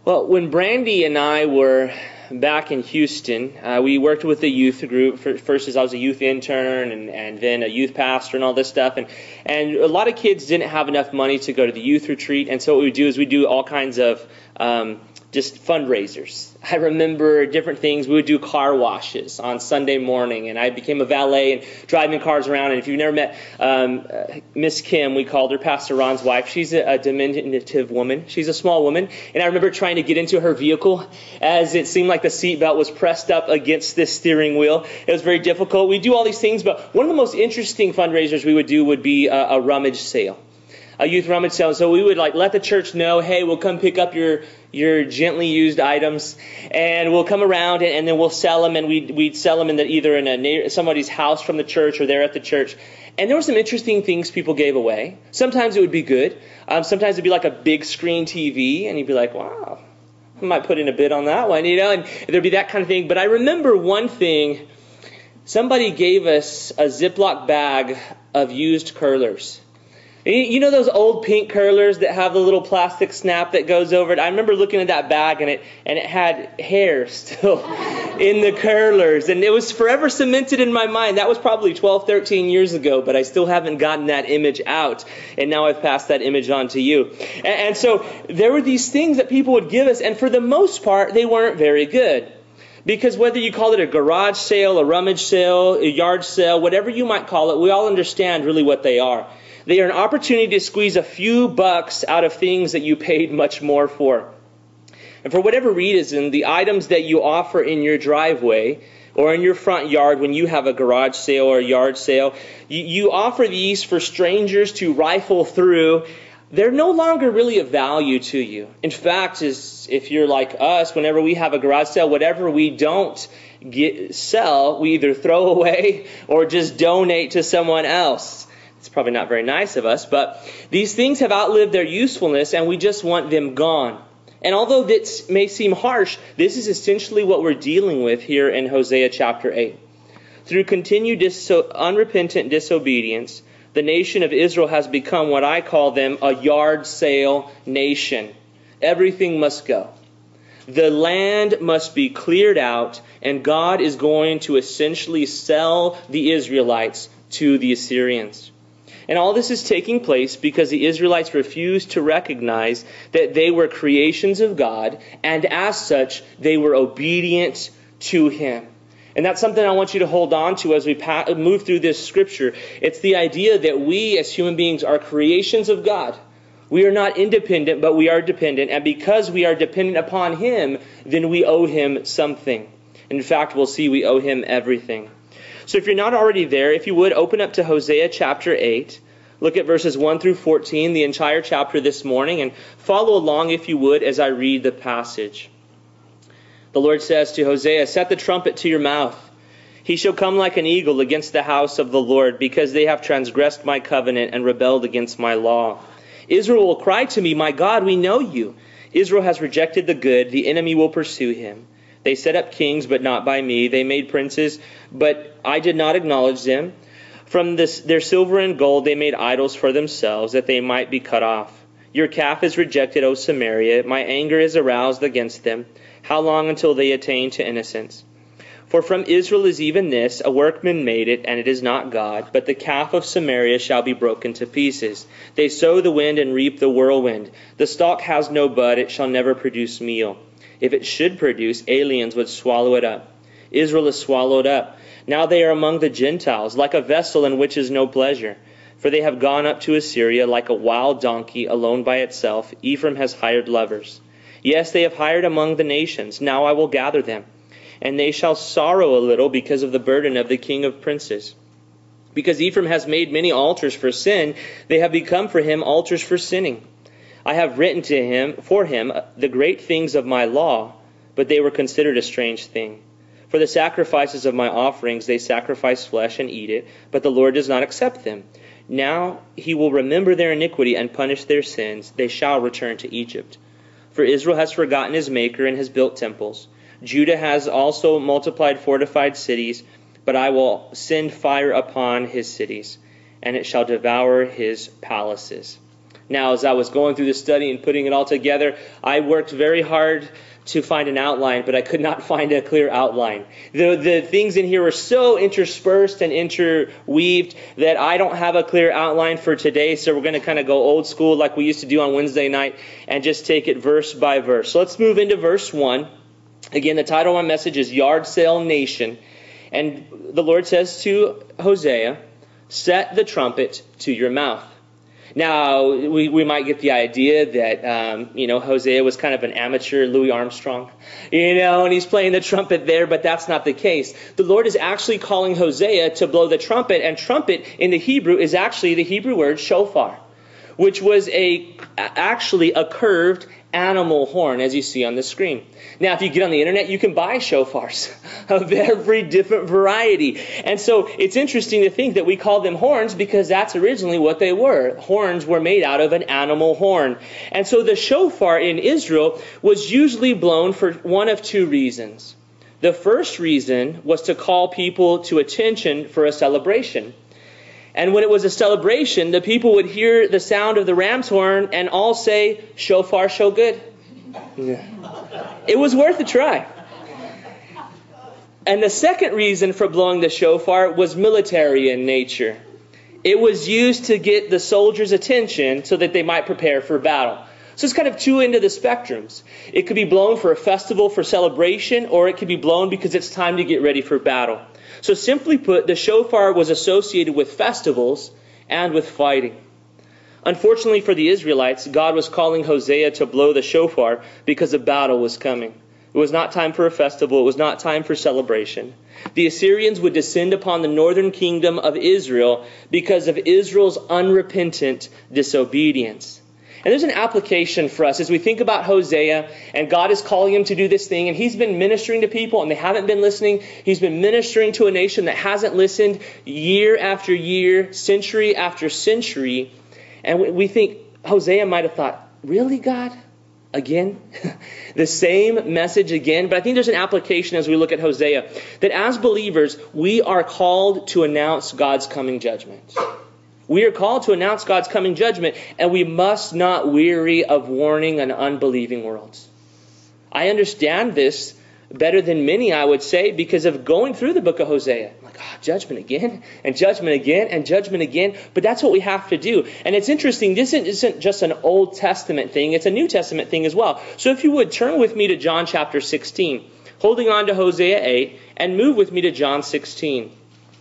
Well, when Brandy and I were back in Houston, we worked with the youth group. First, as I was a youth intern and then a youth pastor and all this stuff. And a lot of kids didn't have enough money to go to the youth retreat. And so what we do is we do all kinds of just fundraisers. I remember different things. We would do car washes on Sunday morning, and I became a valet and driving cars around. And if you've never met Miss Kim, we called her Pastor Ron's wife. She's a diminutive woman. She's a small woman. And I remember trying to get into her vehicle as it seemed like the seatbelt was pressed up against this steering wheel. It was very difficult. We do all these things, but one of the most interesting fundraisers we would do would be a rummage sale. A youth rummage sale. So we would let the church know, hey, we'll come pick up your gently used items, and we'll come around and then we'll sell them, and we'd sell them either in somebody's house from the church or there at the church. And there were some interesting things people gave away. Sometimes it would be good. Sometimes it'd be like a big screen TV, and you'd be like, wow, I might put in a bid on that one, and there'd be that kind of thing. But I remember one thing. Somebody gave us a Ziploc bag of used curlers. You know those old pink curlers that have the little plastic snap that goes over it? I remember looking at that bag, and it had hair still in the curlers. And it was forever cemented in my mind. That was probably 12, 13 years ago, but I still haven't gotten that image out. And now I've passed that image on to you. And so there were these things that people would give us, and for the most part, they weren't very good. Because whether you call it a garage sale, a rummage sale, a yard sale, whatever you might call it, we all understand really what they are. They are an opportunity to squeeze a few bucks out of things that you paid much more for. And for whatever reason, the items that you offer in your driveway or in your front yard when you have a garage sale or a yard sale, you offer these for strangers to rifle through. They're no longer really of value to you. In fact, if you're like us, whenever we have a garage sale, whatever we don't sell, we either throw away or just donate to someone else. It's probably not very nice of us, but these things have outlived their usefulness, and we just want them gone. And although this may seem harsh, this is essentially what we're dealing with here in Hosea chapter 8. Through continued unrepentant disobedience, the nation of Israel has become what I call them a yard sale nation. Everything must go. The land must be cleared out, and God is going to essentially sell the Israelites to the Assyrians. And all this is taking place because the Israelites refused to recognize that they were creations of God, and as such, they were obedient to Him. And that's something I want you to hold on to as we move through this scripture. It's the idea that we as human beings are creations of God. We are not independent, but we are dependent. And because we are dependent upon Him, then we owe Him something. In fact, we'll see we owe Him everything. So if you're not already there, if you would, open up to Hosea chapter 8. Look at verses 1 through 14, the entire chapter this morning, and follow along, if you would, as I read the passage. The Lord says to Hosea, "Set the trumpet to your mouth. He shall come like an eagle against the house of the Lord, because they have transgressed my covenant and rebelled against my law. Israel will cry to me, 'My God, we know you.' Israel has rejected the good. The enemy will pursue him. They set up kings, but not by me. They made princes, but I did not acknowledge them. From their silver and gold they made idols for themselves, that they might be cut off. Your calf is rejected, O Samaria. My anger is aroused against them. How long until they attain to innocence? For from Israel is even this, a workman made it, and it is not God. But the calf of Samaria shall be broken to pieces. They sow the wind and reap the whirlwind. The stalk has no bud, it shall never produce meal. If it should produce, aliens would swallow it up. Israel is swallowed up. Now they are among the Gentiles, like a vessel in which is no pleasure. For they have gone up to Assyria like a wild donkey alone by itself. Ephraim has hired lovers. Yes, they have hired among the nations. Now I will gather them. And they shall sorrow a little because of the burden of the king of princes. Because Ephraim has made many altars for sin, they have become for him altars for sinning. I have written for him the great things of my law, but they were considered a strange thing. For the sacrifices of my offerings they sacrifice flesh and eat it, but the Lord does not accept them. Now He will remember their iniquity and punish their sins. They shall return to Egypt. For Israel has forgotten his Maker and has built temples. Judah has also multiplied fortified cities, but I will send fire upon his cities, and it shall devour his palaces." Now, as I was going through this study and putting it all together, I worked very hard to find an outline, but I could not find a clear outline. The things in here were so interspersed and interweaved that I don't have a clear outline for today, so we're going to kind of go old school like we used to do on Wednesday night and just take it verse by verse. So let's move into verse 1. Again, the title of my message is Yard Sale Nation. And the Lord says to Hosea, "Set the trumpet to your mouth." Now, we might get the idea that, Hosea was kind of an amateur Louis Armstrong, and he's playing the trumpet there, but that's not the case. The Lord is actually calling Hosea to blow the trumpet, and trumpet in the Hebrew is actually the Hebrew word shofar, which was actually a curved animal horn, as you see on the screen. Now, if you get on the internet, you can buy shofars of every different variety. And so it's interesting to think that we call them horns because that's originally what they were. Horns were made out of an animal horn. And so the shofar in Israel was usually blown for one of two reasons. The first reason was to call people to attention for a celebration. And when it was a celebration, the people would hear the sound of the ram's horn and all say, "Shofar, show good." Yeah. It was worth a try. And the second reason for blowing the shofar was military in nature. It was used to get the soldiers' attention so that they might prepare for battle. So it's kind of two ends of the spectrums. It could be blown for a festival, for celebration, or it could be blown because it's time to get ready for battle. So simply put, the shofar was associated with festivals and with fighting. Unfortunately for the Israelites, God was calling Hosea to blow the shofar because a battle was coming. It was not time for a festival. It was not time for celebration. The Assyrians would descend upon the northern kingdom of Israel because of Israel's unrepentant disobedience. And there's an application for us as we think about Hosea, and God is calling him to do this thing, and he's been ministering to people and they haven't been listening. He's been ministering to a nation that hasn't listened year after year, century after century. And we think Hosea might have thought, "Really, God? Again?" The same message again. But I think there's an application as we look at Hosea, that as believers, we are called to announce God's coming judgment. We are called to announce God's coming judgment, and we must not weary of warning an unbelieving world. I understand this better than many, I would say, because of going through the book of Hosea. I'm like, judgment again, and judgment again, and judgment again. But that's what we have to do. And it's interesting, this isn't just an Old Testament thing, it's a New Testament thing as well. So if you would, turn with me to John chapter 16, holding on to Hosea 8, and move with me to John 16.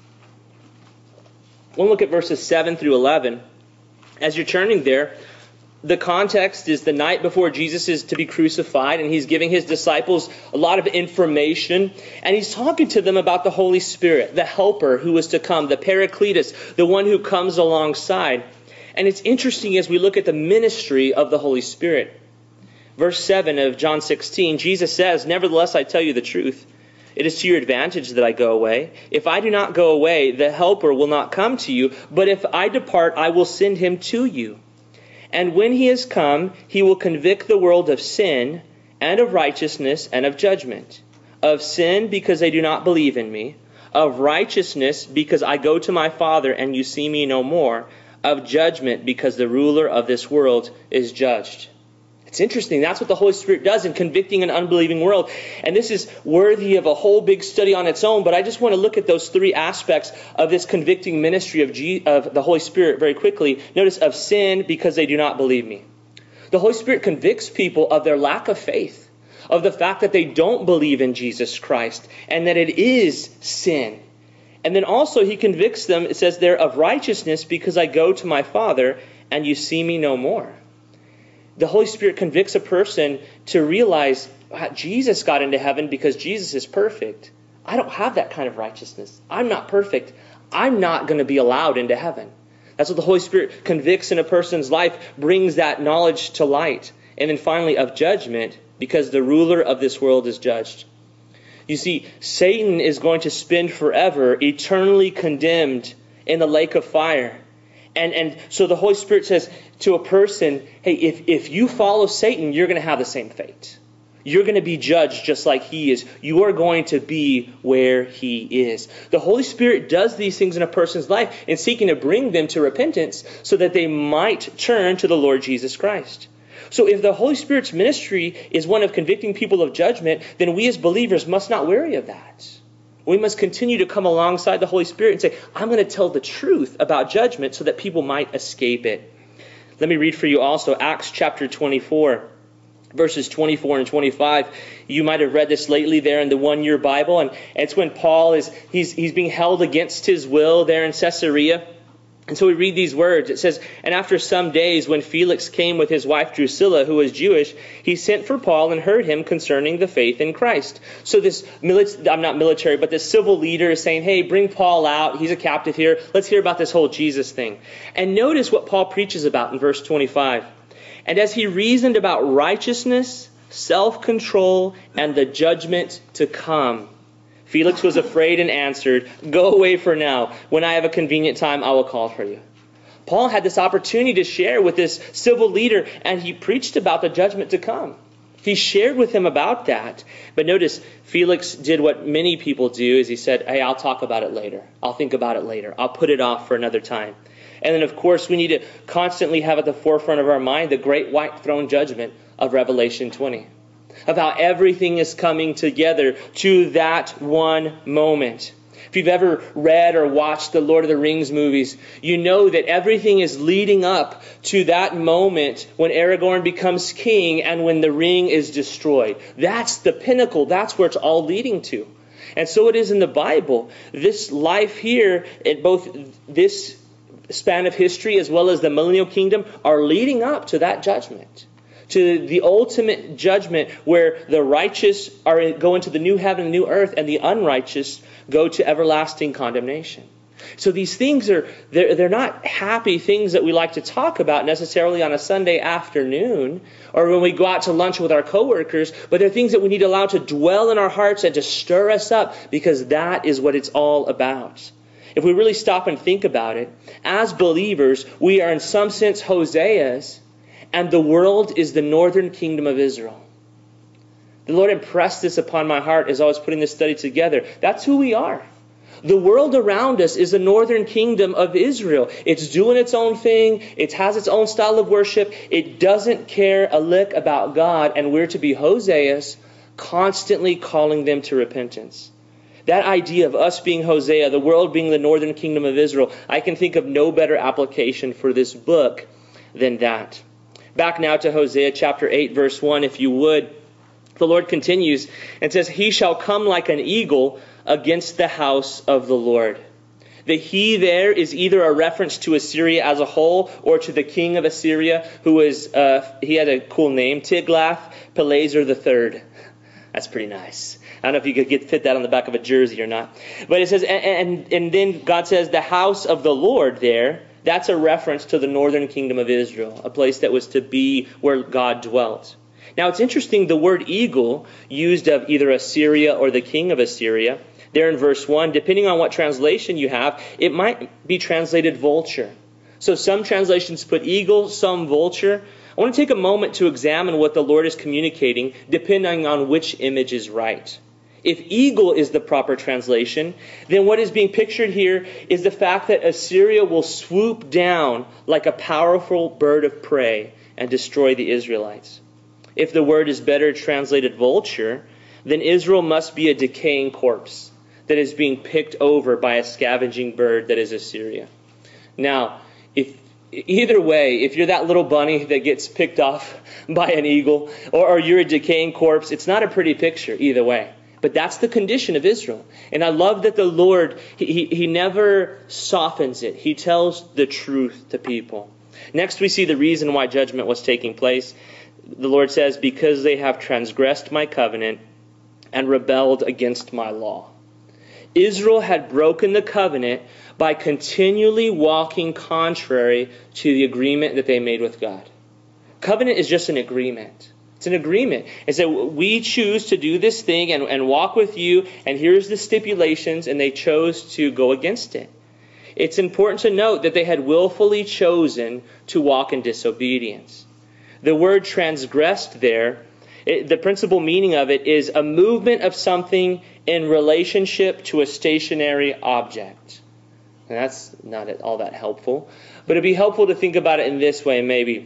We'll look at verses 7 through 11. As you're turning there, the context is the night before Jesus is to be crucified, and he's giving his disciples a lot of information, and he's talking to them about the Holy Spirit, the helper who is to come, the Paracletus, the one who comes alongside. And it's interesting as we look at the ministry of the Holy Spirit. Verse 7 of John 16, Jesus says, "Nevertheless, I tell you the truth. It is to your advantage that I go away. If I do not go away, the helper will not come to you, but if I depart, I will send him to you. And when he has come, he will convict the world of sin and of righteousness and of judgment. Of sin, because they do not believe in me. Of righteousness, because I go to my Father and you see me no more. Of judgment, because the ruler of this world is judged." It's interesting. That's what the Holy Spirit does in convicting an unbelieving world. And this is worthy of a whole big study on its own. But I just want to look at those three aspects of this convicting ministry of the Holy Spirit very quickly. Notice, of sin, because they do not believe me. The Holy Spirit convicts people of their lack of faith, of the fact that they don't believe in Jesus Christ, and that it is sin. And then also he convicts them, it says there, of righteousness, because I go to my Father and you see me no more. The Holy Spirit convicts a person to realize Jesus got into heaven because Jesus is perfect. I don't have that kind of righteousness. I'm not perfect. I'm not going to be allowed into heaven. That's what the Holy Spirit convicts in a person's life, brings that knowledge to light. And then finally, of judgment, because the ruler of this world is judged. You see, Satan is going to spend forever eternally condemned in the lake of fire. And so the Holy Spirit says to a person, hey, if you follow Satan, you're going to have the same fate. You're going to be judged just like He is. You are going to be where He is. The Holy Spirit does these things in a person's life in seeking to bring them to repentance so that they might turn to the Lord Jesus Christ. So if the Holy Spirit's ministry is one of convicting people of judgment, then we as believers must not weary of that. We must continue to come alongside the Holy Spirit and say, I'm going to tell the truth about judgment so that people might escape it. Let me read for you also Acts chapter 24, verses 24 and 25. You might have read this lately there in the one-year Bible, and it's when Paul he's being held against his will there in Caesarea. And so we read these words. It says, and after some days, when Felix came with his wife Drusilla, who was Jewish, he sent for Paul and heard him concerning the faith in Christ. So this this civil leader is saying, hey, bring Paul out. He's a captive here. Let's hear about this whole Jesus thing. And notice what Paul preaches about in verse 25. And as he reasoned about righteousness, self-control, and the judgment to come, Felix was afraid and answered, go away for now. When I have a convenient time, I will call for you. Paul had this opportunity to share with this civil leader, and he preached about the judgment to come. He shared with him about that. But notice, Felix did what many people do, is he said, hey, I'll talk about it later. I'll think about it later. I'll put it off for another time. And then, of course, we need to constantly have at the forefront of our mind the great white throne judgment of Revelation 20. Of how everything is coming together to that one moment. If you've ever read or watched the Lord of the Rings movies, you know that everything is leading up to that moment when Aragorn becomes king and when the ring is destroyed. That's the pinnacle. That's where it's all leading to. And so it is in the Bible. This life here, in both this span of history as well as the millennial kingdom, are leading up to that judgment. To the ultimate judgment where the righteous go into the new heaven and new earth and the unrighteous go to everlasting condemnation. So these things they're not happy things that we like to talk about necessarily on a Sunday afternoon or when we go out to lunch with our coworkers, but they're things that we need to allow to dwell in our hearts and to stir us up because that is what it's all about. If we really stop and think about it, as believers, we are in some sense Hoseas, and the world is the northern kingdom of Israel. The Lord impressed this upon my heart as I was putting this study together. That's who we are. The world around us is the northern kingdom of Israel. It's doing its own thing. It has its own style of worship. It doesn't care a lick about God. And we're to be Hoseas, constantly calling them to repentance. That idea of us being Hosea, the world being the northern kingdom of Israel, I can think of no better application for this book than that. Back now to Hosea chapter 8, verse 1, if you would. The Lord continues and says, he shall come like an eagle against the house of the Lord. The he there is either a reference to Assyria as a whole or to the king of Assyria, who was, he had a cool name, Tiglath-Pileser III. That's pretty nice. I don't know if you could fit that on the back of a jersey or not. But it says, and then God says, the house of the Lord there. That's a reference to the northern kingdom of Israel, a place that was to be where God dwelt. Now it's interesting, the word eagle, used of either Assyria or the king of Assyria, there in verse 1, depending on what translation you have, it might be translated vulture. So some translations put eagle, some vulture. I want to take a moment to examine what the Lord is communicating, depending on which image is right. If eagle is the proper translation, then what is being pictured here is the fact that Assyria will swoop down like a powerful bird of prey and destroy the Israelites. If the word is better translated vulture, then Israel must be a decaying corpse that is being picked over by a scavenging bird that is Assyria. Now, either way, if you're that little bunny that gets picked off by an eagle, or you're a decaying corpse, it's not a pretty picture either way. But that's the condition of Israel. And I love that the Lord, He never softens it. He tells the truth to people. Next, we see the reason why judgment was taking place. The Lord says, because they have transgressed my covenant and rebelled against my law. Israel had broken the covenant by continually walking contrary to the agreement that they made with God. Covenant is just an agreement. It's an agreement. It's that we choose to do this thing and walk with you, and here's the stipulations, and they chose to go against it. It's important to note that they had willfully chosen to walk in disobedience. The word transgressed there, The principal meaning of it is a movement of something in relationship to a stationary object. And that's not at all that helpful. But it'd be helpful to think about it in this way, maybe.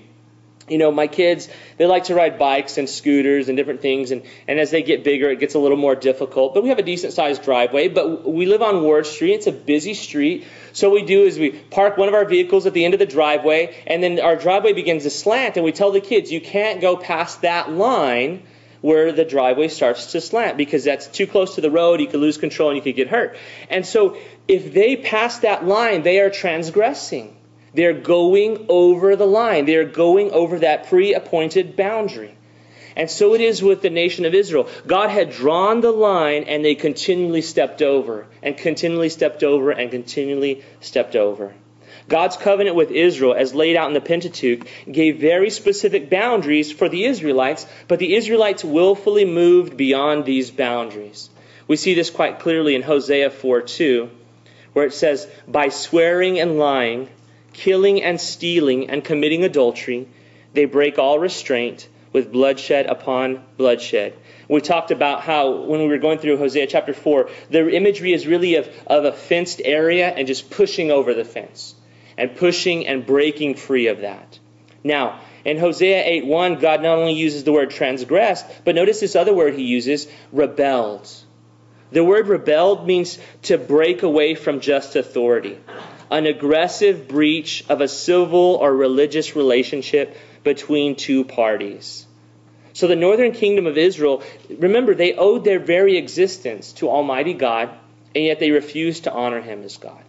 My kids, they like to ride bikes and scooters and different things. And as they get bigger, it gets a little more difficult. But we have a decent-sized driveway. But we live on Ward Street. It's a busy street. So what we do is we park one of our vehicles at the end of the driveway. And then our driveway begins to slant. And we tell the kids, you can't go past that line where the driveway starts to slant, because that's too close to the road. You could lose control and you could get hurt. And so if they pass that line, they are transgressing. They're going over the line. They're going over that pre-appointed boundary. And so it is with the nation of Israel. God had drawn the line, and they continually stepped over, and continually stepped over, and continually stepped over. God's covenant with Israel, as laid out in the Pentateuch, gave very specific boundaries for the Israelites, but the Israelites willfully moved beyond these boundaries. We see this quite clearly in Hosea 4:2, where it says, by swearing and lying, killing and stealing and committing adultery, they break all restraint with bloodshed upon bloodshed. We talked about how when we were going through Hosea chapter 4, the imagery is really of a fenced area and just pushing over the fence and pushing and breaking free of that. Now, in Hosea 8:1, God not only uses the word transgressed, but notice this other word he uses, rebelled. The word rebelled means to break away from just authority. An aggressive breach of a civil or religious relationship between two parties. So the northern kingdom of Israel, remember, they owed their very existence to Almighty God, and yet they refused to honor Him as God.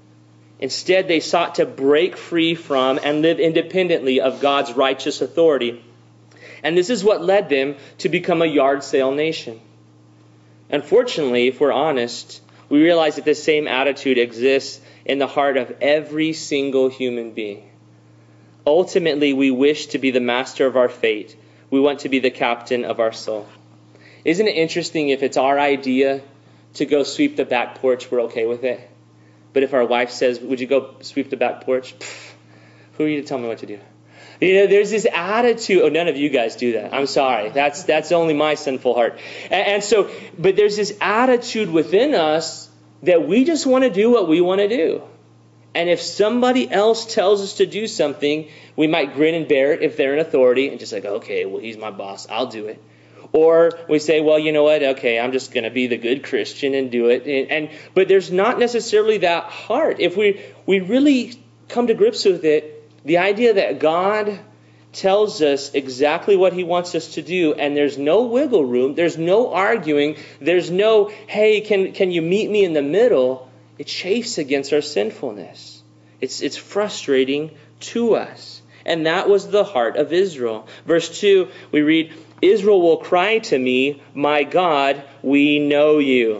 Instead, they sought to break free from and live independently of God's righteous authority. And this is what led them to become a yard sale nation. Unfortunately, if we're honest, we realize that this same attitude exists in the heart of every single human being. Ultimately, we wish to be the master of our fate. We want to be the captain of our soul. Isn't it interesting, if it's our idea to go sweep the back porch, we're okay with it? But if our wife says, would you go sweep the back porch? Who are you to tell me what to do? There's this attitude. Oh, none of you guys do that. I'm sorry. That's only my sinful heart. And so, but there's this attitude within us that we just want to do what we want to do. And if somebody else tells us to do something, we might grin and bear it if they're in authority and just like, okay, well, he's my boss, I'll do it. Or we say, well, you know what, okay, I'm just going to be the good Christian and do it. But there's not necessarily that heart. If we really come to grips with it, the idea that God tells us exactly what He wants us to do, and there's no wiggle room, there's no arguing, there's no, hey, can you meet me in the middle? It chafes against our sinfulness. It's frustrating to us. And that was the heart of Israel. Verse 2, we read, Israel will cry to me, my God, we know you.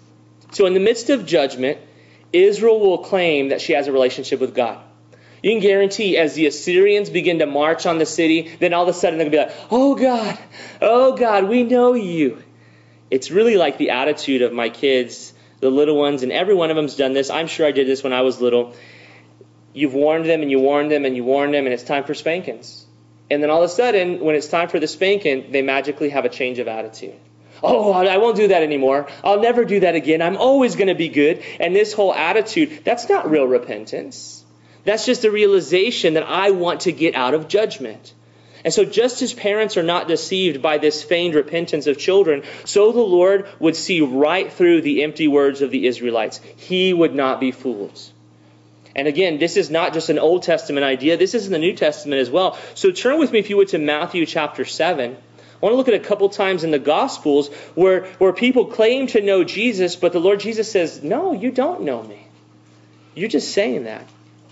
So in the midst of judgment, Israel will claim that she has a relationship with God. You can guarantee as the Assyrians begin to march on the city, then all of a sudden they're going to be like, oh God, we know you. It's really like the attitude of my kids, the little ones, and every one of them's done this. I'm sure I did this when I was little. You've warned them and you warned them and you warned them, and it's time for spankings. And then all of a sudden, when it's time for the spanking, they magically have a change of attitude. Oh, I won't do that anymore. I'll never do that again. I'm always going to be good. And this whole attitude, that's not real repentance. That's just a realization that I want to get out of judgment. And so just as parents are not deceived by this feigned repentance of children, so the Lord would see right through the empty words of the Israelites. He would not be fooled. And again, this is not just an Old Testament idea. This is in the New Testament as well. So turn with me, if you would, to Matthew chapter 7. I want to look at a couple times in the Gospels where people claim to know Jesus, but the Lord Jesus says, no, you don't know me. You're just saying that.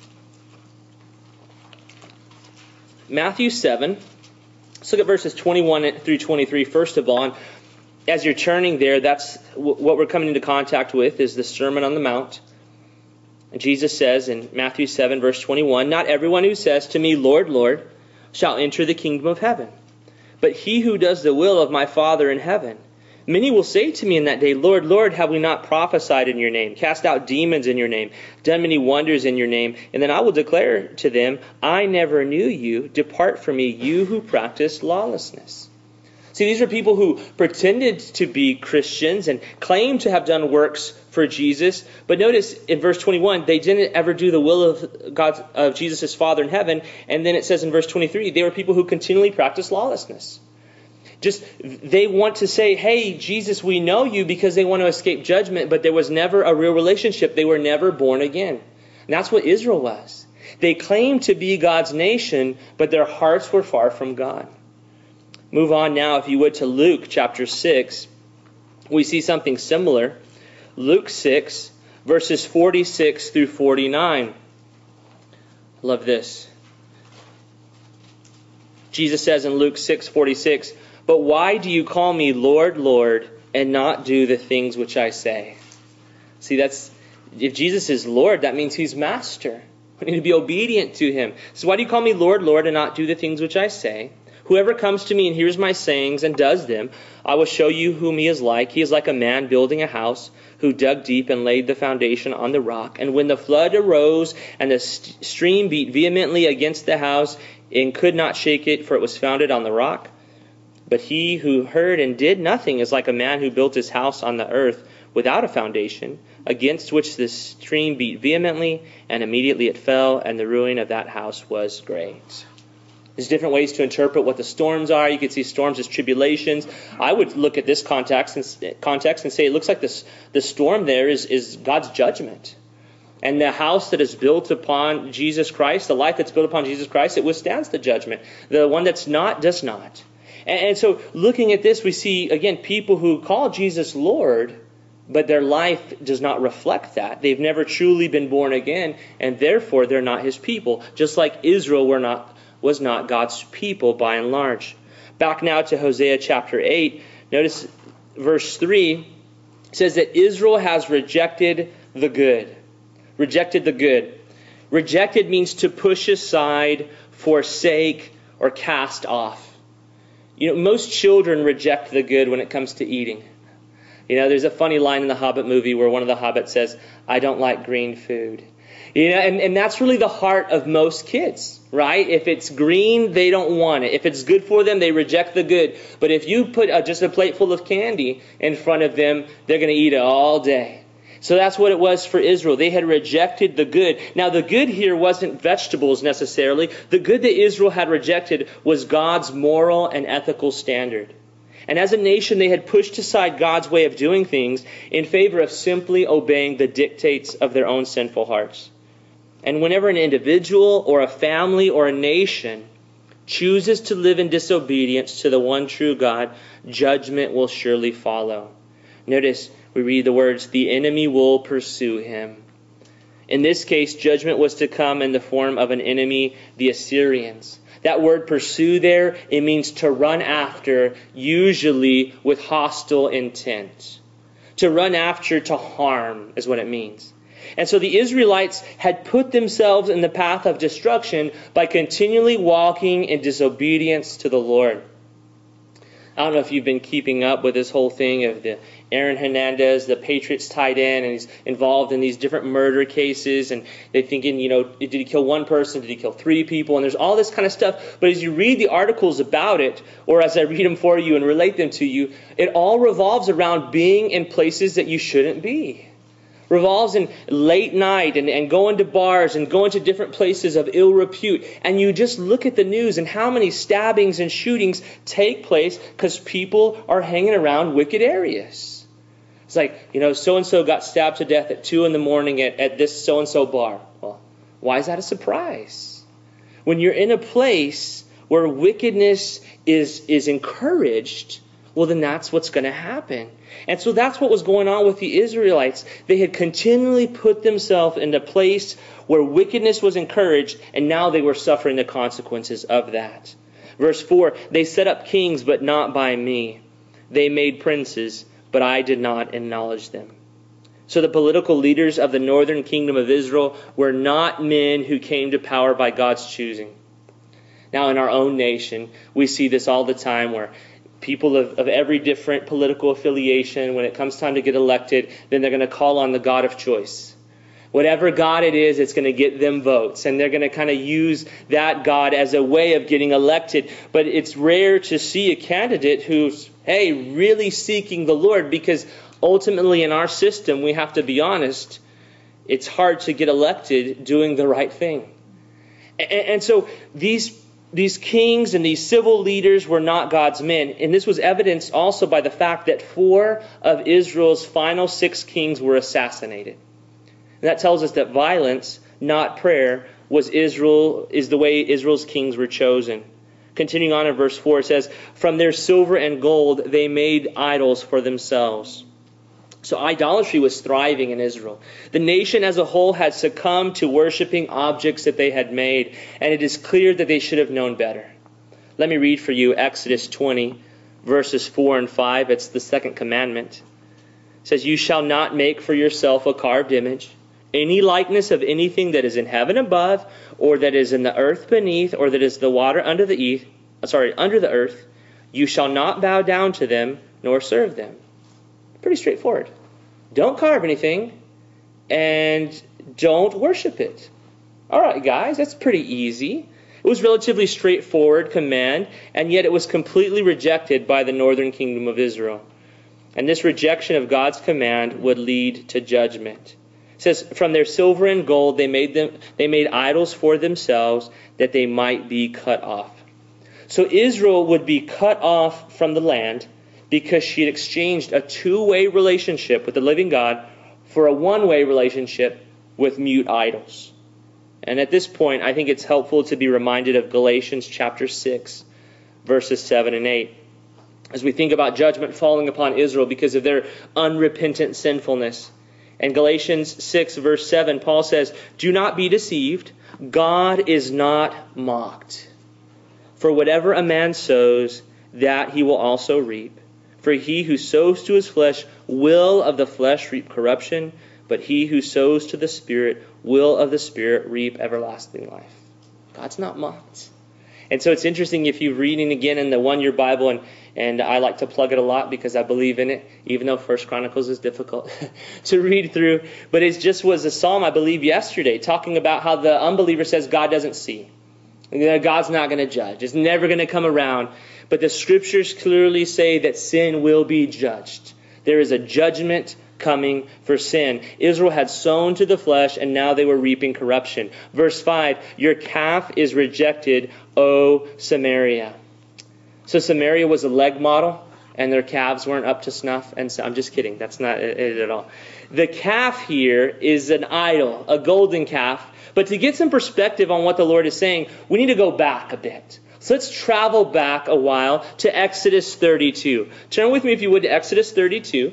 Matthew 7. Let's look at verses 21 through 23 first of all. And as you're turning there, that's what we're coming into contact with is the Sermon on the Mount. And Jesus says in Matthew 7, verse 21, not everyone who says to me, Lord, Lord, shall enter the kingdom of heaven, but he who does the will of my Father in heaven. Many will say to me in that day, Lord, Lord, have we not prophesied in your name, cast out demons in your name, done many wonders in your name? And then I will declare to them, I never knew you. Depart from me, you who practice lawlessness. See, these are people who pretended to be Christians and claimed to have done works for Jesus. But notice in verse 21, they didn't ever do the will of God, of Jesus' Father in heaven. And then it says in verse 23, they were people who continually practiced lawlessness. They want to say, hey, Jesus, we know you, because they want to escape judgment, but there was never a real relationship. They were never born again. And that's what Israel was. They claimed to be God's nation, but their hearts were far from God. Move on now, if you would, to Luke chapter 6. We see something similar. Luke 6, verses 46 through 49. Love this. Jesus says in Luke 6:46, "But why do you call me Lord, Lord, and not do the things which I say?" See, if Jesus is Lord, that means He's Master. We need to be obedient to Him. So why do you call me Lord, Lord, and not do the things which I say? Whoever comes to me and hears my sayings and does them, I will show you whom he is like. He is like a man building a house who dug deep and laid the foundation on the rock. And when the flood arose and the stream beat vehemently against the house and could not shake it, for it was founded on the rock. But he who heard and did nothing is like a man who built his house on the earth without a foundation, against which the stream beat vehemently, and immediately it fell, and the ruin of that house was great. There's different ways to interpret what the storms are. You could see storms as tribulations. I would look at this context and say it looks like the storm there is God's judgment. And the house that is built upon Jesus Christ, the life that's built upon Jesus Christ, it withstands the judgment. The one that's not, does not. And so looking at this, we see, again, people who call Jesus Lord, but their life does not reflect that. They've never truly been born again, and therefore they're not His people. Just like Israel was not God's people by and large. Back now to Hosea chapter 8. Notice verse 3 says that Israel has rejected the good. Rejected the good. Rejected means to push aside, forsake, or cast off. Most children reject the good when it comes to eating. There's a funny line in the Hobbit movie where one of the hobbits says, "I don't like green food." And that's really the heart of most kids, right? If it's green, they don't want it. If it's good for them, they reject the good. But if you put just a plate full of candy in front of them, they're going to eat it all day. So that's what it was for Israel. They had rejected the good. Now, the good here wasn't vegetables necessarily. The good that Israel had rejected was God's moral and ethical standard. And as a nation, they had pushed aside God's way of doing things in favor of simply obeying the dictates of their own sinful hearts. And whenever an individual or a family or a nation chooses to live in disobedience to the one true God, judgment will surely follow. Notice we read the words, "The enemy will pursue him." In this case, judgment was to come in the form of an enemy, the Assyrians. That word pursue there, it means to run after, usually with hostile intent. To run after, to harm, is what it means. And so the Israelites had put themselves in the path of destruction by continually walking in disobedience to the Lord. I don't know if you've been keeping up with this whole thing of the Aaron Hernandez, the Patriots tight end, and he's involved in these different murder cases, and they're thinking, did he kill one person? Did he kill 3 people? And there's all this kind of stuff. But as you read the articles about it, or as I read them for you and relate them to you, it all revolves around being in places that you shouldn't be. Revolves in late night and going to bars and going to different places of ill repute. And you just look at the news and how many stabbings and shootings take place because people are hanging around wicked areas. It's like, so-and-so got stabbed to death at 2 a.m. at this so-and-so bar. Well, why is that a surprise? When you're in a place where wickedness is encouraged, well, then that's what's going to happen. And so that's what was going on with the Israelites. They had continually put themselves in a place where wickedness was encouraged, and now they were suffering the consequences of that. Verse 4, "They set up kings, but not by me. They made princes, but I did not acknowledge them." So the political leaders of the northern kingdom of Israel were not men who came to power by God's choosing. Now in our own nation, we see this all the time where people of every different political affiliation, when it comes time to get elected, then they're going to call on the God of choice. Whatever God it is, it's going to get them votes. And they're going to kind of use that God as a way of getting elected. But it's rare to see a candidate who's, hey, really seeking the Lord, because ultimately in our system, we have to be honest, it's hard to get elected doing the right thing. And so these kings and these civil leaders were not God's men. And this was evidenced also by the fact that 4 of Israel's final 6 kings were assassinated. And that tells us that violence, not prayer, is the way Israel's kings were chosen. Continuing on in verse 4, it says, "From their silver and gold they made idols for themselves." So idolatry was thriving in Israel. The nation as a whole had succumbed to worshiping objects that they had made, and it is clear that they should have known better. Let me read for you Exodus 20, verses 4 and 5. It's the second commandment. It says, "You shall not make for yourself a carved image, any likeness of anything that is in heaven above, or that is in the earth beneath, or that is the water under the earth. You shall not bow down to them, nor serve them." Pretty straightforward. Don't carve anything, and don't worship it. All right, guys, that's pretty easy. It was a relatively straightforward command, and yet it was completely rejected by the northern kingdom of Israel. And this rejection of God's command would lead to judgment. It says, "From their silver and gold they made idols for themselves, that they might be cut off." So Israel would be cut off from the land because she had exchanged a two-way relationship with the living God for a one-way relationship with mute idols. And at this point, I think it's helpful to be reminded of Galatians chapter 6, verses 7 and 8. As we think about judgment falling upon Israel because of their unrepentant sinfulness. In Galatians 6, verse 7, Paul says, "Do not be deceived. God is not mocked. For whatever a man sows, that he will also reap. For he who sows to his flesh will of the flesh reap corruption, but he who sows to the Spirit will of the Spirit reap everlasting life." God's not mocked. And so it's interesting if you're reading again in the one-year Bible, and I like to plug it a lot because I believe in it, even though 1 Chronicles is difficult to read through. But it just was a psalm, I believe, yesterday, talking about how the unbeliever says God doesn't see. God's not going to judge. It's never going to come around. But the scriptures clearly say that sin will be judged. There is a judgment coming for sin. Israel had sown to the flesh, and now they were reaping corruption. Verse 5, "Your calf is rejected, O Samaria." So Samaria was a leg model, and their calves weren't up to snuff. And so, I'm just kidding. That's not it at all. The calf here is an idol, a golden calf. But to get some perspective on what the Lord is saying, we need to go back a bit. So let's travel back a while to Exodus 32. Turn with me, if you would, to Exodus 32.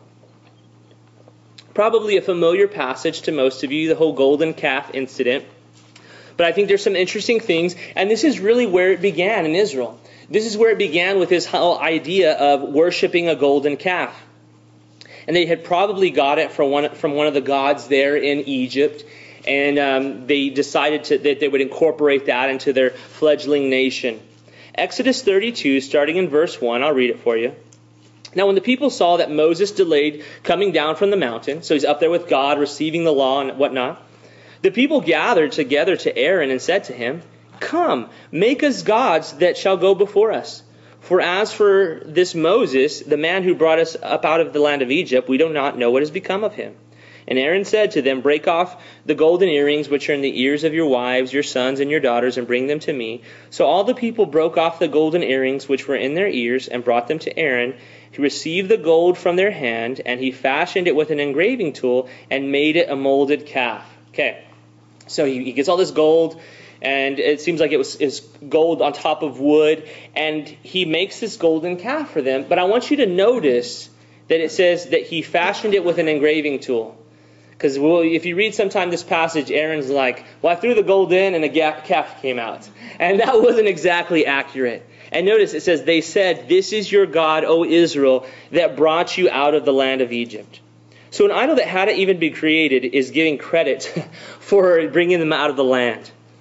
Probably a familiar passage to most of you, the whole golden calf incident. But I think there's some interesting things, and this is really where it began in Israel. This is where it began with this whole idea of worshiping a golden calf. And they had probably got it from one of the gods there in Egypt. And they decided that they would incorporate that into their fledgling nation. Exodus 32, starting in verse 1, I'll read it for you. "Now when the people saw that Moses delayed coming down from the mountain," so he's up there with God, receiving the law and whatnot, "the people gathered together to Aaron and said to him, 'Come, make us gods that shall go before us. For as for this Moses, the man who brought us up out of the land of Egypt, we do not know what has become of him.' And Aaron said to them, 'Break off the golden earrings which are in the ears of your wives, your sons, and your daughters, and bring them to me.' So all the people broke off the golden earrings which were in their ears, and brought them to Aaron. He received the gold from their hand, and he fashioned it with an engraving tool, and made it a molded calf." Okay, so he gets all this gold, and it seems like it's gold on top of wood, and he makes this golden calf for them. But I want you to notice that it says that he fashioned it with an engraving tool. Because if you read sometime this passage, Aaron's like, "Well, I threw the gold in and a calf came out." And that wasn't exactly accurate. And notice it says, "They said, 'This is your God, O Israel, that brought you out of the land of Egypt.'" So an idol that hadn't even been created is giving credit for bringing them out of the land.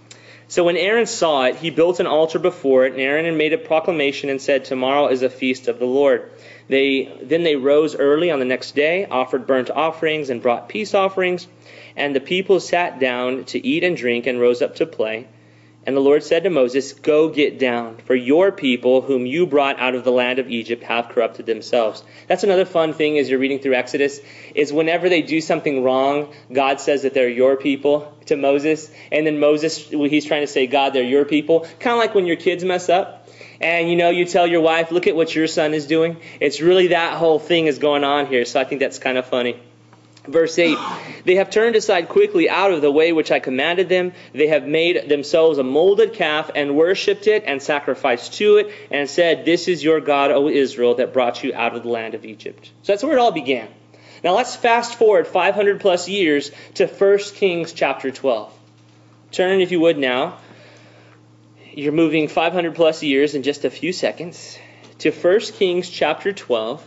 So when Aaron saw it, he built an altar before it, and Aaron made a proclamation and said, "Tomorrow is a feast of the Lord." Then they rose early on the next day, offered burnt offerings, and brought peace offerings. And the people sat down to eat and drink and rose up to play. And the Lord said to Moses, "Go get down, for your people, whom you brought out of the land of Egypt, have corrupted themselves." That's another fun thing as you're reading through Exodus, is whenever they do something wrong, God says that they're your people to Moses. And then Moses, he's trying to say, God, they're your people. Kind of like when your kids mess up. And you tell your wife, look at what your son is doing. It's really that whole thing is going on here. So I think that's kind of funny. Verse 8, they have turned aside quickly out of the way which I commanded them. They have made themselves a molded calf and worshipped it and sacrificed to it and said, "This is your God, O Israel, that brought you out of the land of Egypt." So that's where it all began. Now let's fast forward 500 plus years to 1 Kings chapter 12. Turn, if you would now. You're moving 500 plus years in just a few seconds to 1 Kings chapter 12.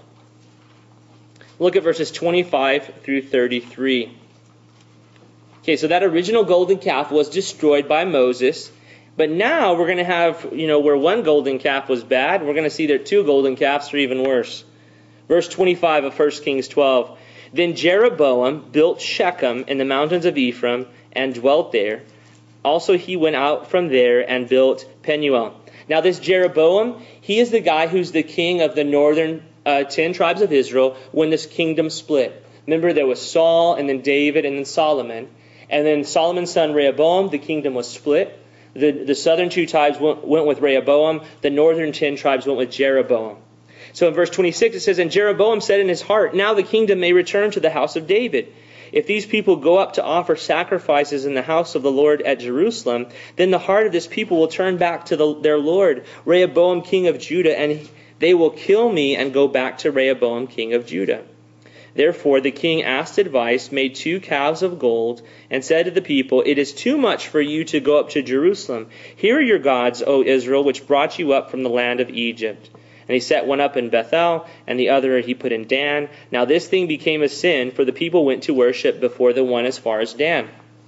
Look at verses 25 through 33. Okay, so that original golden calf was destroyed by Moses. But now we're going to have, where one golden calf was bad, we're going to see that two golden calves are even worse. Verse 25 of 1 Kings 12. Then Jeroboam built Shechem in the mountains of Ephraim and dwelt there. Also he went out from there and built Penuel. Now this Jeroboam, he is the guy who's the king of the northern 10 tribes of Israel when this kingdom split. Remember, there was Saul and then David and then Solomon. And then Solomon's son Rehoboam, the kingdom was split. The southern 2 tribes went with Rehoboam. The northern 10 tribes went with Jeroboam. So in verse 26 it says, "And Jeroboam said in his heart, now the kingdom may return to the house of David. If these people go up to offer sacrifices in the house of the Lord at Jerusalem, then the heart of this people will turn back to their Lord, Rehoboam king of Judah, and they will kill me and go back to Rehoboam king of Judah." Therefore the king asked advice, made 2 calves of gold, and said to the people, "It is too much for you to go up to Jerusalem. Here are your gods, O Israel, which brought you up from the land of Egypt." And he set one up in Bethel, and the other he put in Dan. Now this thing became a sin, for the people went to worship before the one as far as Dan.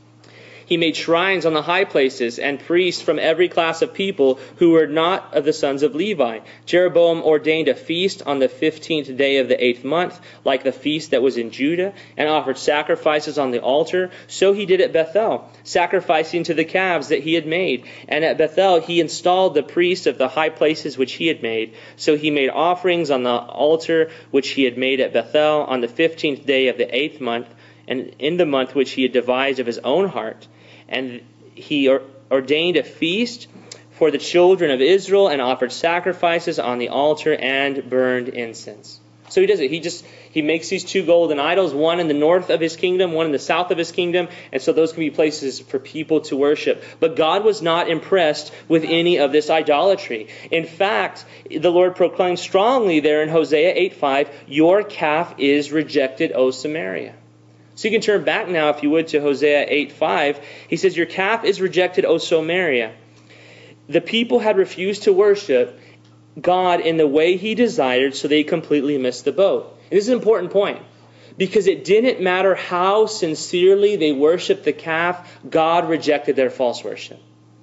He made shrines on the high places, and priests from every class of people who were not of the sons of Levi. Jeroboam ordained a feast on the 15th day of the 8th month, like the feast that was in Judah, and offered sacrifices on the altar. So he did at Bethel, sacrificing to the calves that he had made. And at Bethel he installed the priests of the high places which he had made. So he made offerings on the altar which he had made at Bethel on the 15th day of the 8th month, and in the month which he had devised of his own heart. And he ordained a feast for the children of Israel and offered sacrifices on the altar and burned incense. So he does it. He makes these 2 golden idols, one in the north of his kingdom, one in the south of his kingdom, and so those can be places for people to worship. But God was not impressed with any of this idolatry. In fact, the Lord proclaimed strongly there in Hosea 8:5, "Your calf is rejected, O Samaria." So you can turn back now, if you would, to Hosea 8:5. He says, "Your calf is rejected, O Samaria." The people had refused to worship God in the way he desired, so they completely missed the boat. And this is an important point, because it didn't matter how sincerely they worshiped the calf, God rejected their false worship.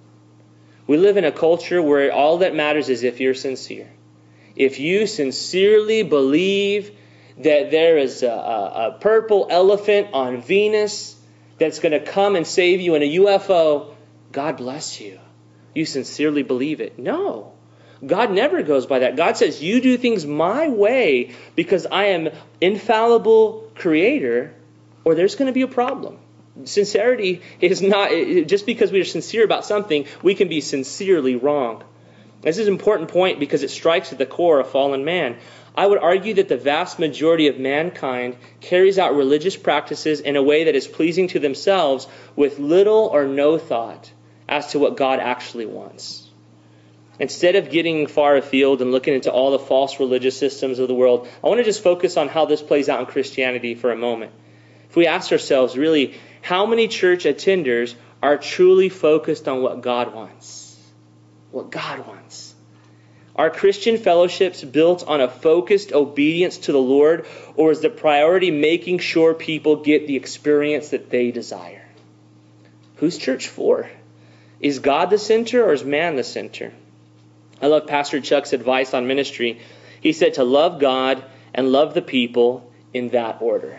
We live in a culture where all that matters is if you're sincere. If you sincerely believe that there is a purple elephant on Venus that's going to come and save you in a UFO, God bless you. You sincerely believe it. No. God never goes by that. God says, you do things my way because I am infallible creator, or there's going to be a problem. Sincerity is not, just because we are sincere about something, we can be sincerely wrong. This is an important point because it strikes at the core of fallen man. I would argue that the vast majority of mankind carries out religious practices in a way that is pleasing to themselves with little or no thought as to what God actually wants. Instead of getting far afield and looking into all the false religious systems of the world, I want to just focus on how this plays out in Christianity for a moment. If we ask ourselves, really, how many church attenders are truly focused on what God wants? What God wants. Are Christian fellowships built on a focused obedience to the Lord, or is the priority making sure people get the experience that they desire? Who's church for? Is God the center or is man the center? I love Pastor Chuck's advice on ministry. He said to love God and love the people in that order.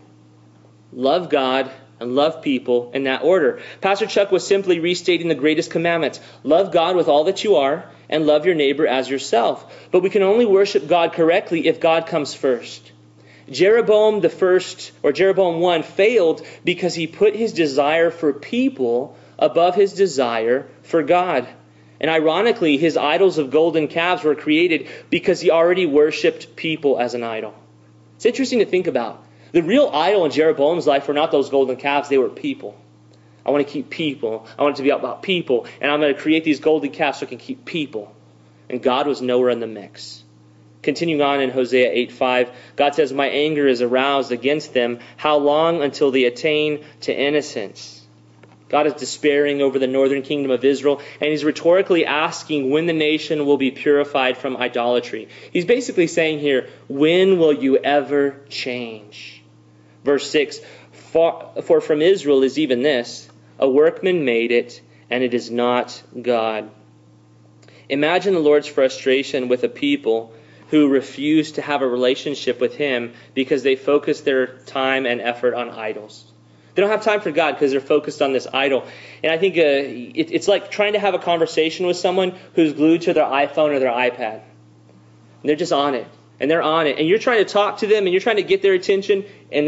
Love God and love people in that order. Pastor Chuck was simply restating the greatest commandments. Love God with all that you are and love your neighbor as yourself. But we can only worship God correctly if God comes first. Jeroboam Jeroboam 1 failed because he put his desire for people above his desire for God. And ironically, his idols of golden calves were created because he already worshipped people as an idol. It's interesting to think about. The real idol in Jeroboam's life were not those golden calves, they were people. I want to keep people. I want it to be about people. And I'm going to create these golden calves so I can keep people. And God was nowhere in the mix. Continuing on in Hosea 8:5, God says, my anger is aroused against them. How long until they attain to innocence? God is despairing over the northern kingdom of Israel, and he's rhetorically asking when the nation will be purified from idolatry. He's basically saying here, when will you ever change? Verse 6, for from Israel is even this, a workman made it, and it is not God. Imagine the Lord's frustration with a people who refuse to have a relationship with him because they focus their time and effort on idols. They don't have time for God because they're focused on this idol. And I think it's like trying to have a conversation with someone who's glued to their iPhone or their iPad. And they're just on it. And they're on it. And you're trying to talk to them and you're trying to get their attention. And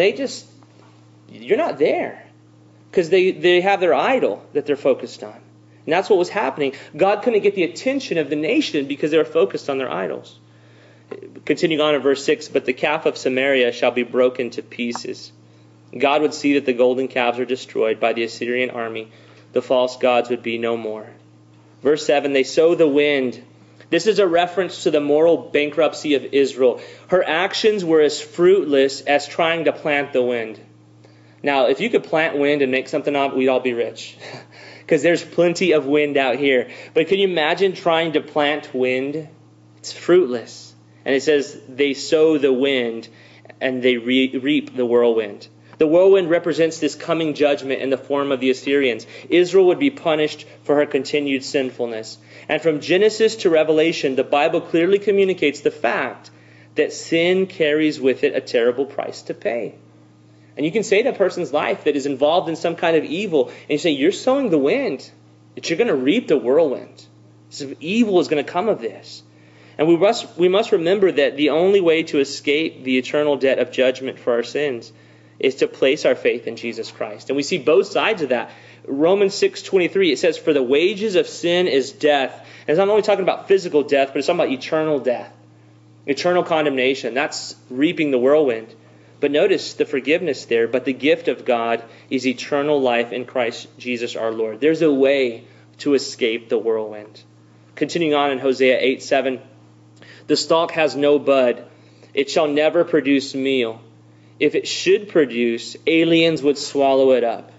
you're not there. Because they have their idol that they're focused on. And that's what was happening. God couldn't get the attention of the nation because they were focused on their idols. Continuing on in verse 6, but the calf of Samaria shall be broken to pieces. God would see that the golden calves are destroyed by the Assyrian army. The false gods would be no more. Verse 7, they sow the wind. This is a reference to the moral bankruptcy of Israel. Her actions were as fruitless as trying to plant the wind. Now, if you could plant wind and make something of it, we'd all be rich. Because there's plenty of wind out here. But can you imagine trying to plant wind? It's fruitless. And it says they sow the wind and they reap the whirlwind. The whirlwind represents this coming judgment in the form of the Assyrians. Israel would be punished for her continued sinfulness. And from Genesis to Revelation, the Bible clearly communicates the fact that sin carries with it a terrible price to pay. And you can say to a person's life that is involved in some kind of evil, and you say, you're sowing the wind, that you're going to reap the whirlwind. So evil is going to come of this. And we must remember that the only way to escape the eternal debt of judgment for our sins is to place our faith in Jesus Christ. And we see both sides of that. Romans 6:23, it says, for the wages of sin is death. And it's not only talking about physical death, but it's talking about eternal death. Eternal condemnation. That's reaping the whirlwind. But notice the forgiveness there. But the gift of God is eternal life in Christ Jesus our Lord. There's a way to escape the whirlwind. Continuing on in Hosea 8:7, the stalk has no bud. It shall never produce meal. If it should produce, aliens would swallow it up.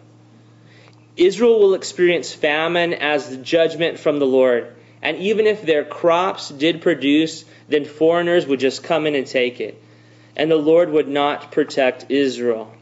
Israel will experience famine as the judgment from the Lord. And even if their crops did produce, then foreigners would just come in and take it. And the Lord would not protect Israel.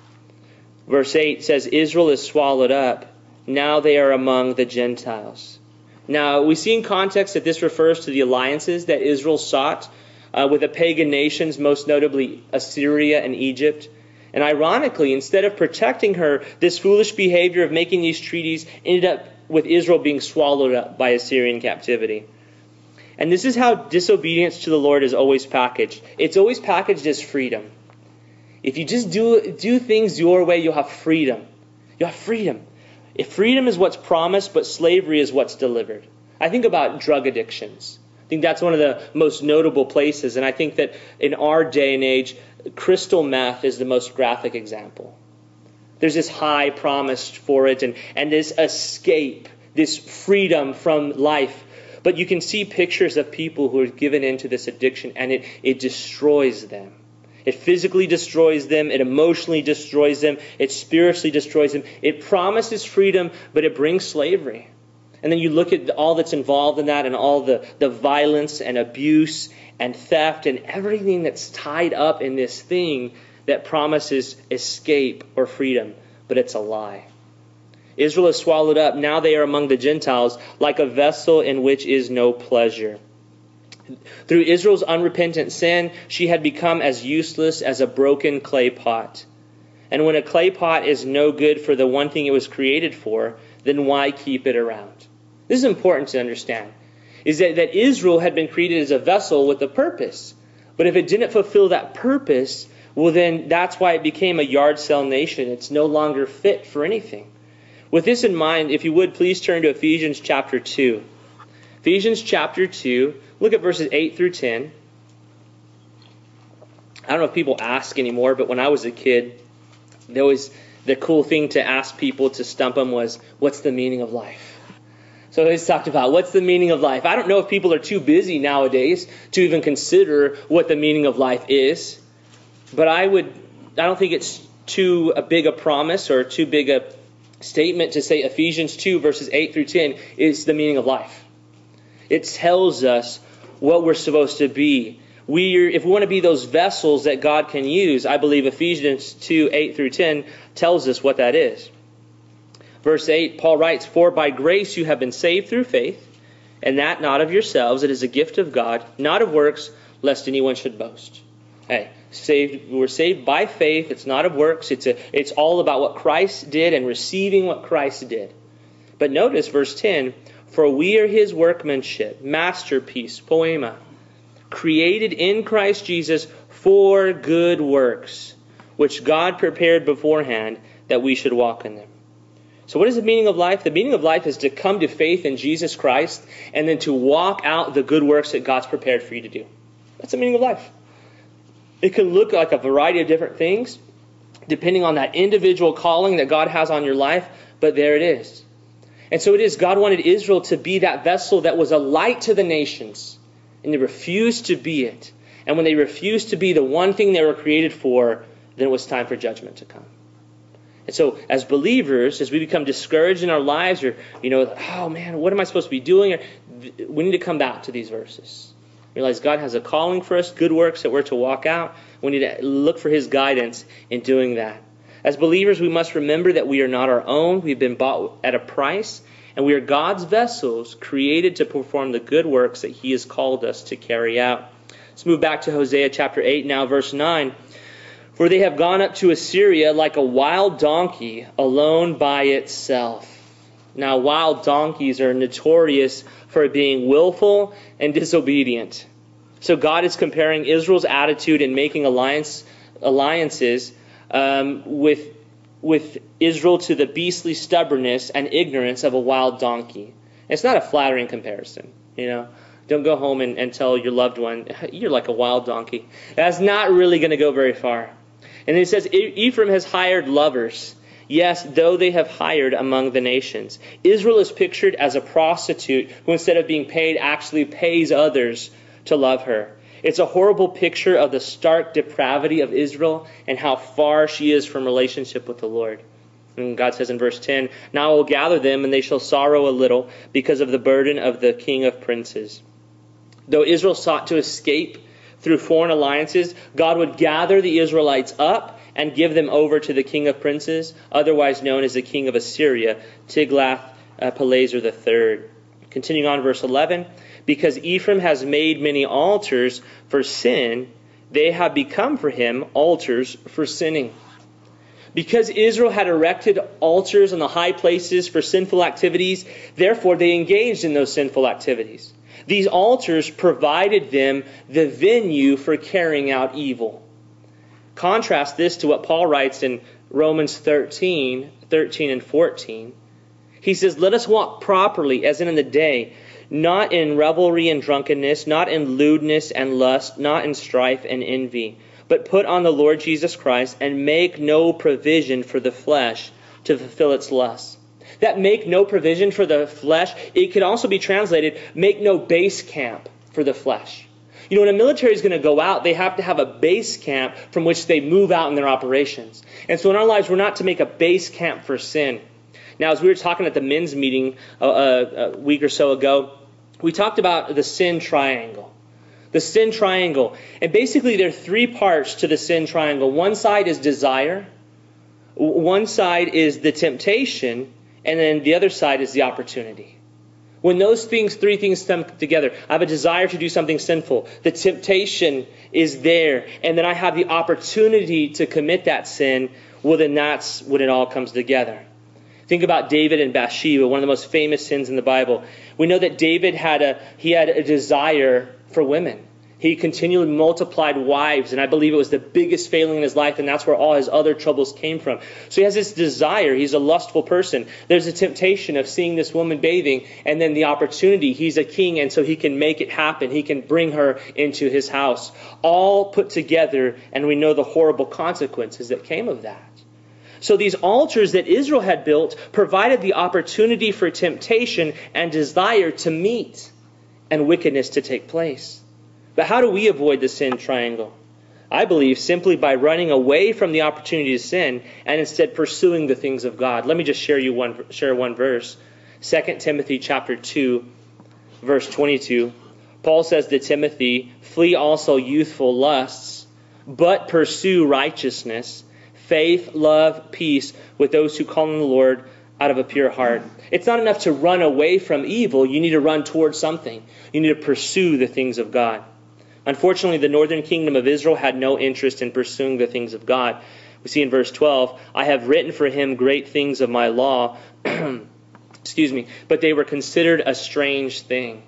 Verse 8 says, Israel is swallowed up. Now they are among the Gentiles. Now, we see in context that this refers to the alliances that Israel sought with the pagan nations, most notably Assyria and Egypt. And ironically, instead of protecting her, this foolish behavior of making these treaties ended up with Israel being swallowed up by Assyrian captivity. And this is how disobedience to the Lord is always packaged. It's always packaged as freedom. If you just do things your way, you'll have freedom. You'll have freedom. If freedom is what's promised, but slavery is what's delivered. I think about drug addictions. I think that's one of the most notable places. And I think that in our day and age, crystal meth is the most graphic example. There's this high promised for it and this escape, this freedom from life. But you can see pictures of people who are given into this addiction and it destroys them. It physically destroys them. It emotionally destroys them. It spiritually destroys them. It promises freedom, but it brings slavery. And then you look at all that's involved in that and all the violence and abuse and theft and everything that's tied up in this thing that promises escape or freedom, but it's a lie. Israel is swallowed up. Now they are among the Gentiles, like a vessel in which is no pleasure. Through Israel's unrepentant sin, she had become as useless as a broken clay pot. And when a clay pot is no good for the one thing it was created for, then why keep it around? This is important to understand, is that Israel had been created as a vessel with a purpose. But if it didn't fulfill that purpose, well then that's why it became a yard sale nation. It's no longer fit for anything. With this in mind, if you would, please turn to Ephesians chapter 2. Ephesians chapter 2, look at verses 8 through 10. I don't know if people ask anymore, but when I was a kid, the cool thing to ask people to stump them was, what's the meaning of life? So always talked about, what's the meaning of life? I don't know if people are too busy nowadays to even consider what the meaning of life is. But I don't think it's too big a promise or too big a statement to say Ephesians 2 verses 8 through 10 is the meaning of life. It tells us what we're supposed to be. If we want to be those vessels that God can use, I believe Ephesians 2, 8 through 10 tells us what that is. Verse 8, Paul writes, "For by grace you have been saved through faith, and that not of yourselves, it is a gift of God, not of works, lest anyone should boast." Hey, we're saved by faith. It's not of works. It's all about what Christ did and receiving what Christ did. But notice verse 10, "For we are his workmanship, masterpiece, poema, created in Christ Jesus for good works, which God prepared beforehand that we should walk in them." So what is the meaning of life? The meaning of life is to come to faith in Jesus Christ and then to walk out the good works that God's prepared for you to do. That's the meaning of life. It can look like a variety of different things depending on that individual calling that God has on your life, but there it is. And so it is, God wanted Israel to be that vessel that was a light to the nations, and they refused to be it. And when they refused to be the one thing they were created for, then it was time for judgment to come. And so as believers, as we become discouraged in our lives, or, oh man, what am I supposed to be doing? We need to come back to these verses. Realize God has a calling for us, good works that we're to walk out. We need to look for his guidance in doing that. As believers, we must remember that we are not our own. We've been bought at a price, and we are God's vessels created to perform the good works that he has called us to carry out. Let's move back to Hosea chapter 8 now, verse 9. "For they have gone up to Assyria like a wild donkey, alone by itself." Now, wild donkeys are notorious for being willful and disobedient. So God is comparing Israel's attitude in making alliances with Israel to the beastly stubbornness and ignorance of a wild donkey. It's not a flattering comparison, Don't go home and tell your loved one, you're like a wild donkey. That's not really going to go very far. And it says, "Ephraim has hired lovers. Yes, though they have hired among the nations." Israel is pictured as a prostitute who, instead of being paid, actually pays others to love her. It's a horrible picture of the stark depravity of Israel and how far she is from relationship with the Lord. And God says in verse 10, "Now I will gather them, and they shall sorrow a little because of the burden of the king of princes." Though Israel sought to escape through foreign alliances, God would gather the Israelites up and give them over to the king of princes, otherwise known as the king of Assyria, Tiglath-Pileser III. Continuing on, verse 11, "Because Ephraim has made many altars for sin, they have become for him altars for sinning." Because Israel had erected altars on the high places for sinful activities, therefore they engaged in those sinful activities. These altars provided them the venue for carrying out evil. Contrast this to what Paul writes in Romans 13 and 14. He says, "Let us walk properly as in the day, not in revelry and drunkenness, not in lewdness and lust, not in strife and envy, but put on the Lord Jesus Christ and make no provision for the flesh to fulfill its lusts." That "make no provision for the flesh," it could also be translated, "make no base camp for the flesh." When a military is going to go out, they have to have a base camp from which they move out in their operations. And so in our lives, we're not to make a base camp for sin. Now, as we were talking at the men's meeting a week or so ago, we talked about the sin triangle. The sin triangle. And basically, there are three parts to the sin triangle. One side is desire. One side is the temptation. And then the other side is the opportunity. When those three things come together, I have a desire to do something sinful. The temptation is there. And then I have the opportunity to commit that sin. Well, then that's when it all comes together. Think about David and Bathsheba, one of the most famous sins in the Bible. We know that David had a desire for women. He continually multiplied wives, and I believe it was the biggest failing in his life, and that's where all his other troubles came from. So he has this desire. He's a lustful person. There's a temptation of seeing this woman bathing, and then the opportunity. He's a king, and so he can make it happen. He can bring her into his house. All put together, and we know the horrible consequences that came of that. So these altars that Israel had built provided the opportunity for temptation and desire to meet and wickedness to take place. But how do we avoid the sin triangle? I believe simply by running away from the opportunity to sin and instead pursuing the things of God. Let me just share one verse. 2 Timothy chapter 2, verse 22. Paul says to Timothy, "Flee also youthful lusts, but pursue righteousness, faith, love, peace with those who call on the Lord out of a pure heart." It's not enough to run away from evil. You need to run towards something. You need to pursue the things of God. Unfortunately, the northern kingdom of Israel had no interest in pursuing the things of God. We see in verse 12, "I have written for him great things of my law," but they were considered a strange thing.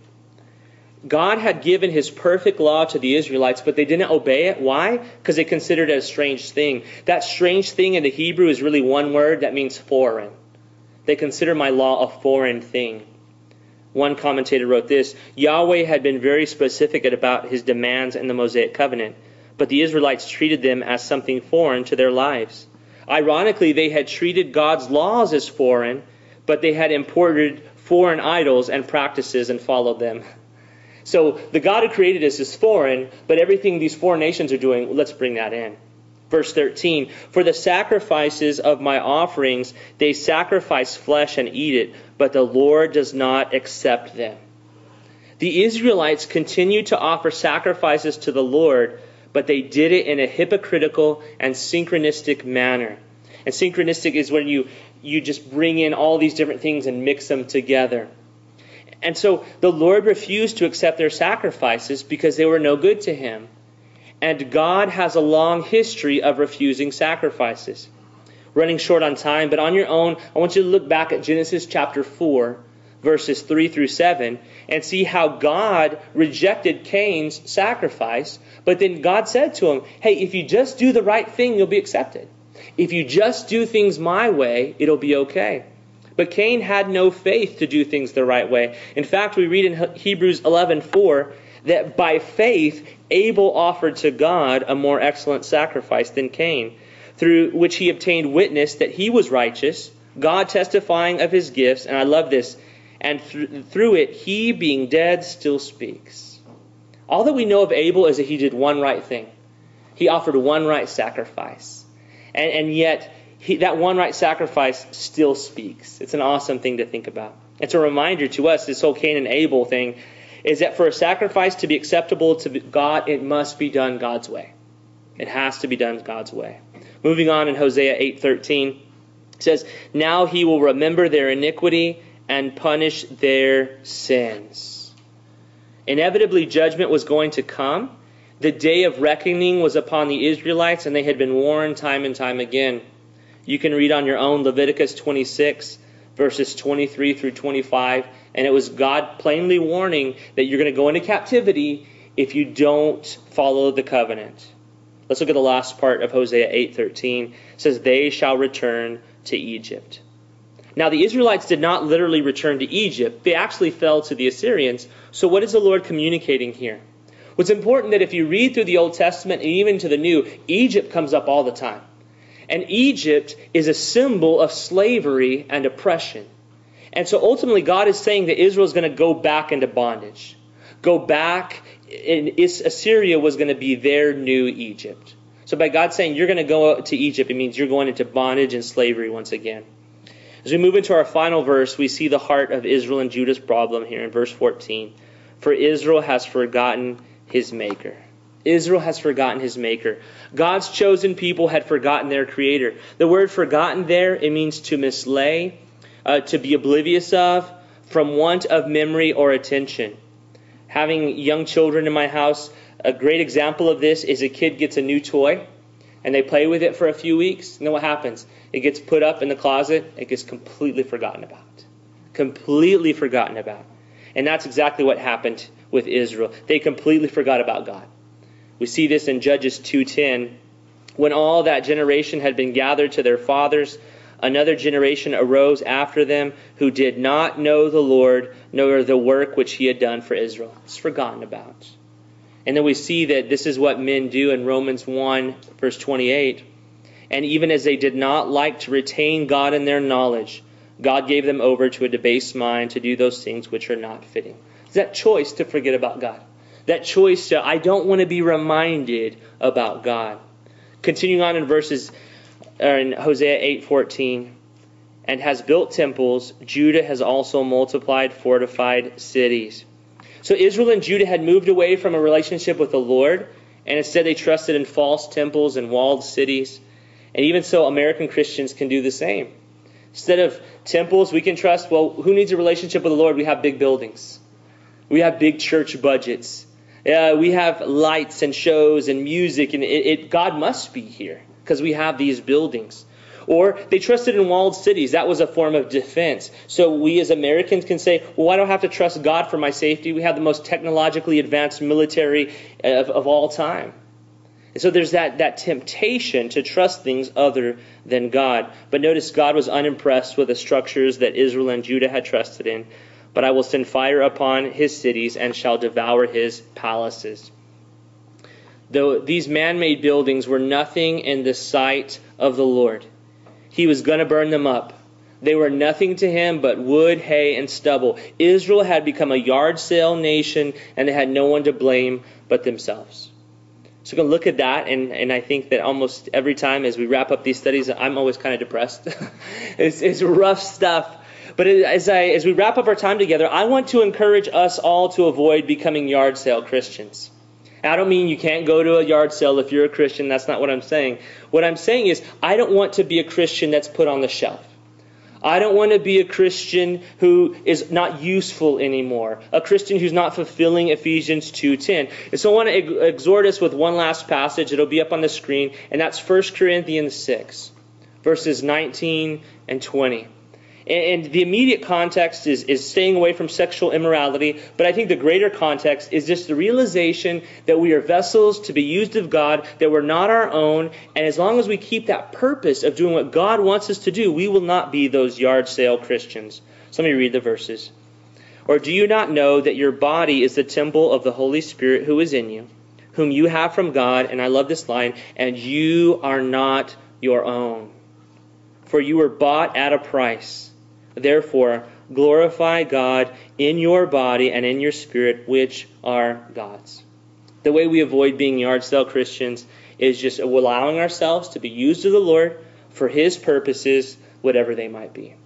God had given his perfect law to the Israelites, but they didn't obey it. Why? Because they considered it a strange thing. That strange thing in the Hebrew is really one word that means foreign. They consider my law a foreign thing. One commentator wrote this: Yahweh had been very specific about his demands in the Mosaic covenant, but the Israelites treated them as something foreign to their lives. Ironically, they had treated God's laws as foreign, but they had imported foreign idols and practices and followed them. So the God who created us is foreign, but everything these foreign nations are doing, let's bring that in. Verse 13, "For the sacrifices of my offerings, they sacrifice flesh and eat it, but the Lord does not accept them." The Israelites continued to offer sacrifices to the Lord, but they did it in a hypocritical and synchronistic manner. And synchronistic is when you just bring in all these different things and mix them together. And so the Lord refused to accept their sacrifices because they were no good to him. And God has a long history of refusing sacrifices. Running short on time, but on your own, I want you to look back at Genesis chapter 4, verses 3 through 7, and see how God rejected Cain's sacrifice. But then God said to him, hey, if you just do the right thing, you'll be accepted. If you just do things my way, it'll be okay. But Cain had no faith to do things the right way. In fact, we read in Hebrews 11:4 that by faith Abel offered to God a more excellent sacrifice than Cain, through which he obtained witness that he was righteous, God testifying of his gifts, and I love this, and through it he, being dead, still speaks. All that we know of Abel is that he did one right thing. He offered one right sacrifice. And yet, that one right sacrifice still speaks. It's an awesome thing to think about. It's a reminder to us, this whole Cain and Abel thing, is that for a sacrifice to be acceptable to God, it must be done God's way. It has to be done God's way. Moving on in Hosea 8:13, it says, "Now he will remember their iniquity and punish their sins." Inevitably, judgment was going to come. The day of reckoning was upon the Israelites, and they had been warned time and time again. You can read on your own Leviticus 26, verses 23 through 25, and it was God plainly warning that you're going to go into captivity if you don't follow the covenant. Let's look at the last part of Hosea 8:13. It says, "They shall return to Egypt." Now, the Israelites did not literally return to Egypt. They actually fell to the Assyrians. So what is the Lord communicating here? Well, it's important that if you read through the Old Testament and even to the New, Egypt comes up all the time. And Egypt is a symbol of slavery and oppression. And so ultimately God is saying that Israel is going to go back into bondage. Go back, and Assyria was going to be their new Egypt. So by God saying you're going to go to Egypt, it means you're going into bondage and slavery once again. As we move into our final verse, we see the heart of Israel and Judah's problem here in verse 14. "For Israel has forgotten his Maker." Israel has forgotten his Maker. God's chosen people had forgotten their Creator. The word forgotten there, it means to mislay, to be oblivious of from want of memory or attention. Having young children in my house, a great example of this is a kid gets a new toy and they play with it for a few weeks. And then what happens? It gets put up in the closet. It gets completely forgotten about. Completely forgotten about. And that's exactly what happened with Israel. They completely forgot about God. We see this in Judges 2:10. When all that generation had been gathered to their fathers, another generation arose after them who did not know the Lord, nor the work which he had done for Israel. It's forgotten about. And then we see that this is what men do in Romans 1, verse 28. And even as they did not like to retain God in their knowledge, God gave them over to a debased mind to do those things which are not fitting. It's that choice to forget about God. That choice to, I don't want to be reminded about God. Continuing on in in Hosea 8:14, and has built temples, Judah has also multiplied fortified cities. So Israel and Judah had moved away from a relationship with the Lord, and instead they trusted in false temples and walled cities. And even so, American Christians can do the same. Instead of temples, we can trust, well, who needs a relationship with the Lord? We have big buildings. We have big church budgets. We have lights and shows and music, and God must be here because we have these buildings. Or they trusted in walled cities. That was a form of defense. So we as Americans can say, well, I don't have to trust God for my safety. We have the most technologically advanced military of all time. And so there's that temptation to trust things other than God. But notice God was unimpressed with the structures that Israel and Judah had trusted in. But I will send fire upon his cities and shall devour his palaces. Though these man-made buildings were nothing in the sight of the Lord, he was going to burn them up. They were nothing to him but wood, hay, and stubble. Israel had become a yard sale nation, and they had no one to blame but themselves. So we're going to look at that, and I think that almost every time as we wrap up these studies, I'm always kind of depressed. It's rough stuff. But as we wrap up our time together, I want to encourage us all to avoid becoming yard sale Christians. I don't mean you can't go to a yard sale if you're a Christian. That's not what I'm saying. What I'm saying is I don't want to be a Christian that's put on the shelf. I don't want to be a Christian who is not useful anymore. A Christian who's not fulfilling Ephesians 2:10. And so I want to exhort us with one last passage. It'll be up on the screen. And that's 1 Corinthians 6, verses 19 and 20. And the immediate context is staying away from sexual immorality. But I think the greater context is just the realization that we are vessels to be used of God, that we're not our own. And as long as we keep that purpose of doing what God wants us to do, we will not be those yard sale Christians. So let me read the verses. Or do you not know that your body is the temple of the Holy Spirit who is in you, whom you have from God? And I love this line, and you are not your own. For you were bought at a price. Therefore, glorify God in your body and in your spirit, which are God's. The way we avoid being yard sale Christians is just allowing ourselves to be used of the Lord for his purposes, whatever they might be.